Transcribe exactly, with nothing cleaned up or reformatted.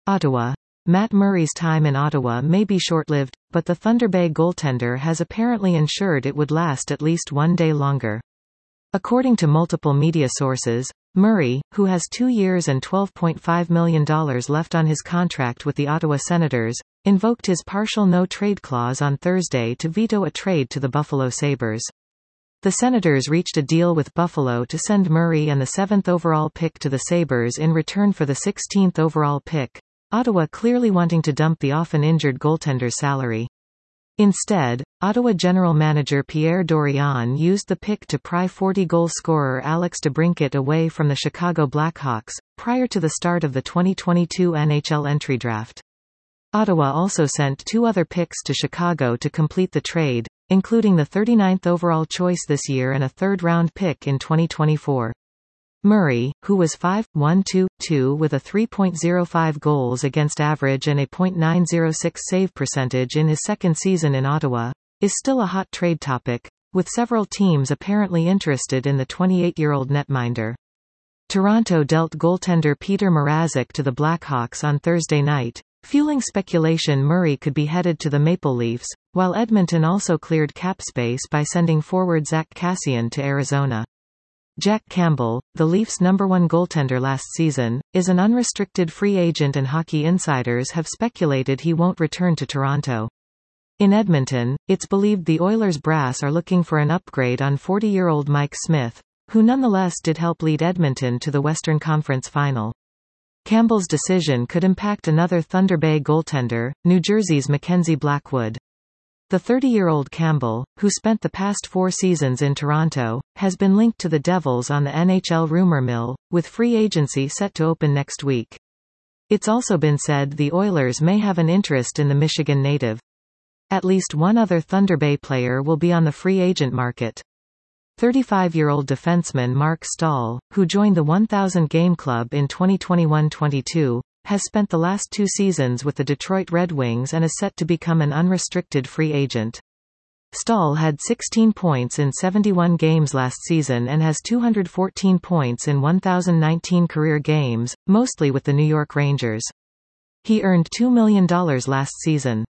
Ottawa. Matt Murray's time in Ottawa may be short-lived, but the Thunder Bay goaltender has apparently ensured it would last at least one day longer. According to multiple media sources, Murray, who has two years and twelve point five million dollars left on his contract with the Ottawa Senators, invoked his partial no-trade clause on Thursday to veto a trade to the Buffalo Sabres. The Senators reached a deal with Buffalo to send Murray and the seventh overall pick to the Sabres in return for the sixteenth overall pick, Ottawa clearly wanting to dump the often injured goaltender's salary. Instead, Ottawa general manager Pierre Dorion used the pick to pry forty-goal scorer Alex DeBrincat away from the Chicago Blackhawks, prior to the start of the twenty twenty-two N H L entry draft. Ottawa also sent two other picks to Chicago to complete the trade, including the thirty-ninth overall choice this year and a third-round pick in twenty twenty-four. Murray, who was five foot one two two with a three point oh five goals against average and a point nine oh six save percentage in his second season in Ottawa, is still a hot trade topic, with several teams apparently interested in the twenty-eight-year-old netminder. Toronto dealt goaltender Peter Mrazek to the Blackhawks on Thursday night, fueling speculation Murray could be headed to the Maple Leafs, while Edmonton also cleared cap space by sending forward Zach Kassian to Arizona. Jack Campbell, the Leafs' number one goaltender last season, is an unrestricted free agent and hockey insiders have speculated he won't return to Toronto. In Edmonton, it's believed the Oilers brass are looking for an upgrade on forty-year-old Mike Smith, who nonetheless did help lead Edmonton to the Western Conference Final. Campbell's decision could impact another Thunder Bay goaltender, New Jersey's Mackenzie Blackwood. The thirty-year-old Campbell, who spent the past four seasons in Toronto, has been linked to the Devils on the N H L rumor mill, with free agency set to open next week. It's also been said the Oilers may have an interest in the Michigan native. At least one other Thunder Bay player will be on the free agent market. thirty-five-year-old defenseman Mark Stahl, who joined the one thousand game club in twenty twenty-one twenty-two, has spent the last two seasons with the Detroit Red Wings and is set to become an unrestricted free agent. Stahl had sixteen points in seventy-one games last season and has two hundred fourteen points in one thousand nineteen career games, mostly with the New York Rangers. He earned two million dollars last season.